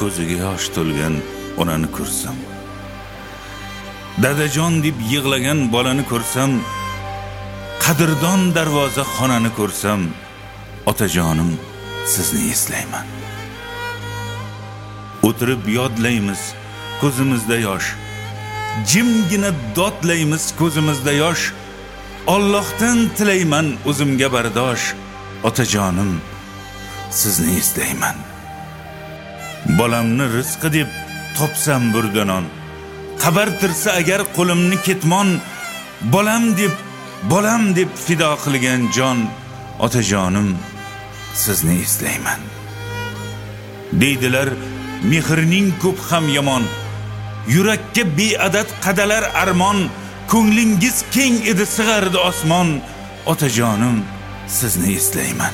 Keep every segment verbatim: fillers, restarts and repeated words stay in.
ko'ziga yosh to'lgan onani ko'rsam, dadajon deb yig'lagan bolani ko'rsam, qadrdon darvoza xonani ko'rsam, otajonim sizni eslayman. O'tirib yodlaymiz, ko'zimizda yosh, jimgina dodlaymiz, ko'zimizda yosh. Allohdan tilayman o'zimga bardosh, otajonim sizni eslayman. Bolamni rizqi deb topsam burdanon, qabartirsa agar qo'limni ketmon, bolam deb, bolam deb fido qilgan jon, otajonim sizni eslayman. Deydilar, mehrning ko'p ham yomon, yurakka beadad qadalar armon, ko'nglingiz keng edi sig'ardi osmon, otajonim sizni eslayman.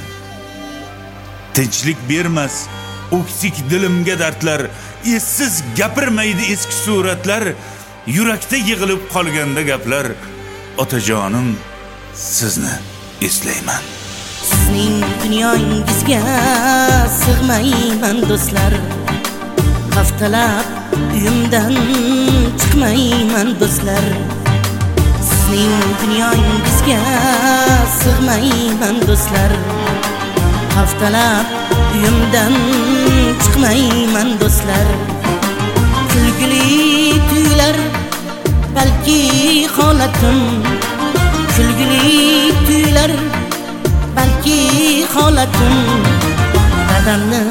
Tinchlik bermas o'ksik dilimga dardlar, essiz gapirmaydi eski suratlar, yurakda yig'ilib qolganda gaplar, otajonim sizni eslayman. Sizning dunyoingizga sig'mayman do'stlar, haftalab uyimdan chiqmayman do'stlar. Sizning dunyoingizga sig'mayman do'stlar, haftalab uyimdan chiqmayman do'stlar. Kulgili tuylar balki holatim, kulgili tuylar balki holatim, dadamni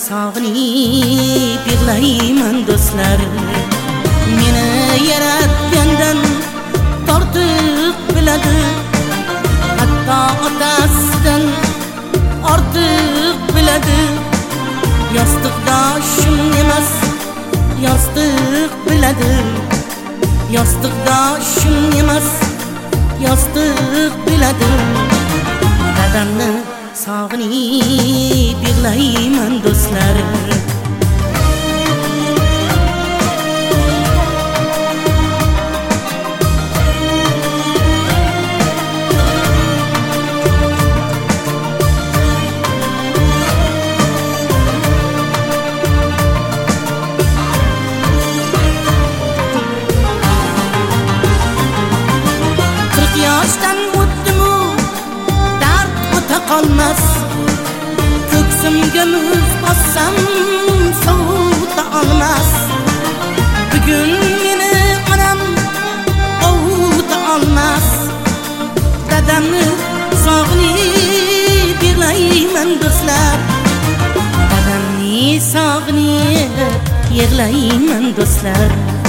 sog'inib yig'layman do'stlar. Meni yaratgandan tortiq biladi, hatto otasidan ortiq biladi. Yostiqdoshim emas, yostiq biladi. Yostiqdoshim emas, yostiq biladi. Dadamni sog'inib yig'layman do'stlar. Yoshdan o'tdimu dard o'ta qolmas, ko'ksimga muz bossam sovuta olmas. Bugun meni onam ovuta olmas, dadamni sog'inib yig'layman do'stlar. Dadamni sog'inib yig'layman do'stlar.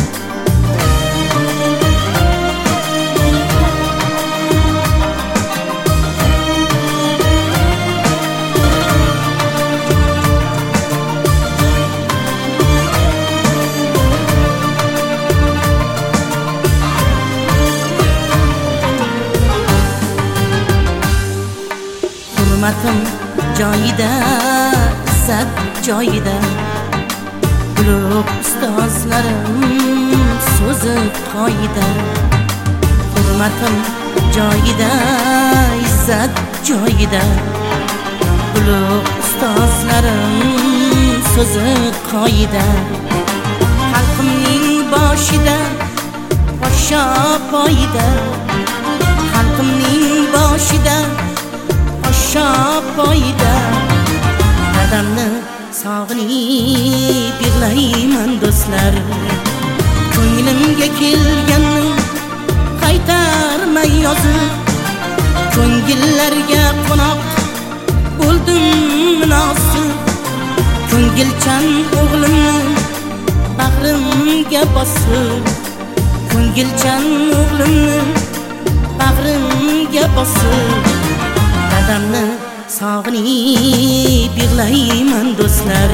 Hurmatim joyida, izzat joyida, ulug' ustozlarim so'zi qoida. Hurmatim joyida, izzat joyida, ulug' ustozlarim so'zi qoida. Xalqimning boshida podsho poyida, xalqimning boshida podsho poyida. Dadamni sog'inib yig'layman do'stlar. Ko'nglimga kelganni qaytarmay yozib, ko'ngillarga qo'noq bo'ldim munosib. Ko'ngilchan o'g'limni bag'rimga bosib, ko'ngilchan o'g'limni bag'rimga bosib. Dadamni sog'inib yig'layman do'stlar.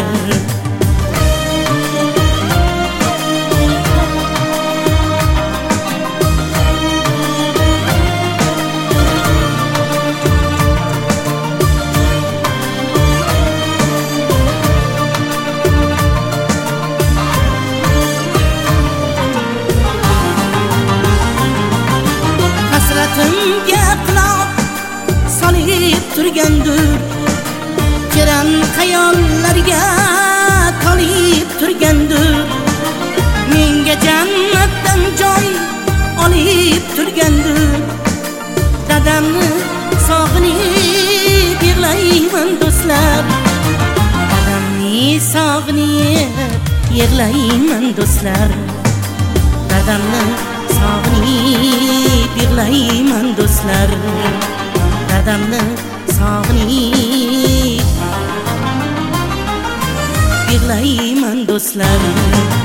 Hasratimga quloq solib turgandir, kiran xayollarga yig'layman do'stlar dadamni sog'inib yig'layman do'stlar dadamni sog'inib yig'layman do'stlar